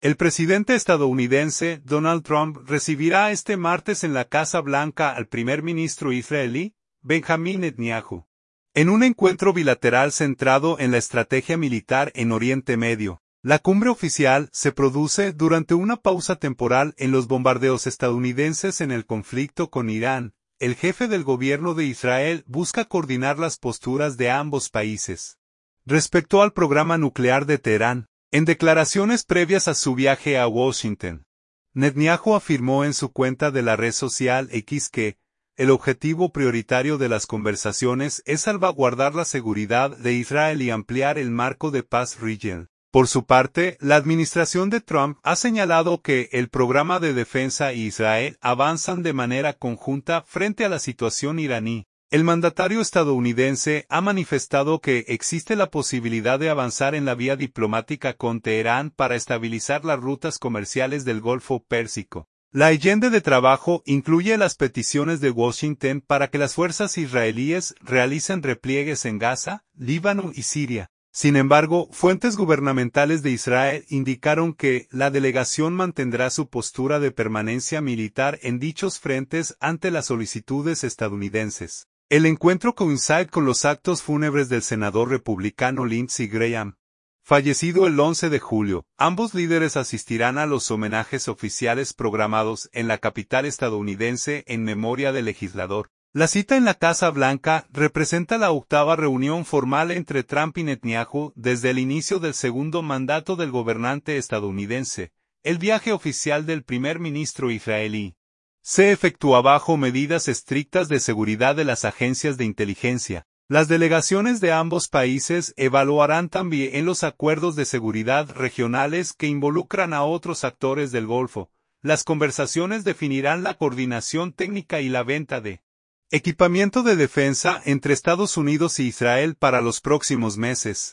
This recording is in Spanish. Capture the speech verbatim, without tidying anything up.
El presidente estadounidense, Donald Trump, recibirá este martes en la Casa Blanca al primer ministro israelí, Benjamín Netanyahu, en un encuentro bilateral centrado en la estrategia militar en Oriente Medio. La cumbre oficial se produce durante una pausa temporal en los bombardeos estadounidenses en el conflicto con Irán. El jefe del gobierno de Israel busca coordinar las posturas de ambos países. Respecto al programa nuclear de Teherán, en declaraciones previas a su viaje a Washington, Netanyahu afirmó en su cuenta de la red social X que el objetivo prioritario de las conversaciones es salvaguardar la seguridad de Israel y ampliar el marco de paz regional. Por su parte, la administración de Trump ha señalado que el programa de defensa y Israel avanzan de manera conjunta frente a la situación iraní. El mandatario estadounidense ha manifestado que existe la posibilidad de avanzar en la vía diplomática con Teherán para estabilizar las rutas comerciales del Golfo Pérsico. La agenda de trabajo incluye las peticiones de Washington para que las fuerzas israelíes realicen repliegues en Gaza, Líbano y Siria. Sin embargo, fuentes gubernamentales de Israel indicaron que la delegación mantendrá su postura de permanencia militar en dichos frentes ante las solicitudes estadounidenses. El encuentro coincide con los actos fúnebres del senador republicano Lindsey Graham, fallecido el once de julio. Ambos líderes asistirán a los homenajes oficiales programados en la capital estadounidense en memoria del legislador. La cita en la Casa Blanca representa la octava reunión formal entre Trump y Netanyahu desde el inicio del segundo mandato del gobernante estadounidense. El viaje oficial del primer ministro israelí se efectúa bajo medidas estrictas de seguridad de las agencias de inteligencia. Las delegaciones de ambos países evaluarán también los acuerdos de seguridad regionales que involucran a otros actores del Golfo. Las conversaciones definirán la coordinación técnica y la venta de equipamiento de defensa entre Estados Unidos y Israel para los próximos meses.